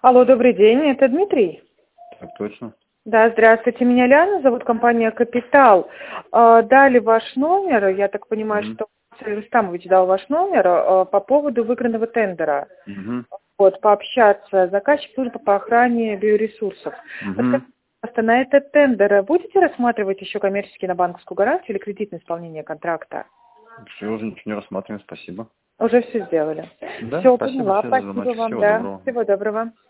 Алло, добрый день, это Дмитрий? Так точно. Да, здравствуйте, меня Ляна зовут, компания «Капитал». Дали ваш номер, я так понимаю, Мгм. что Сергей Рустамович дал ваш номер по поводу выигранного тендера. Мгм. Вот, пообщаться. Заказчик службы по охране биоресурсов. Мгм. Подскажите, пожалуйста, на этот тендер будете рассматривать еще коммерчески на банковскую гарантию или кредитное исполнение контракта? Все, уже ничего не рассматриваем, спасибо. Уже все сделали. Да, Все, спасибо поняла. большое за Спасибо звоночек. вам, Всего да. доброго. Всего доброго.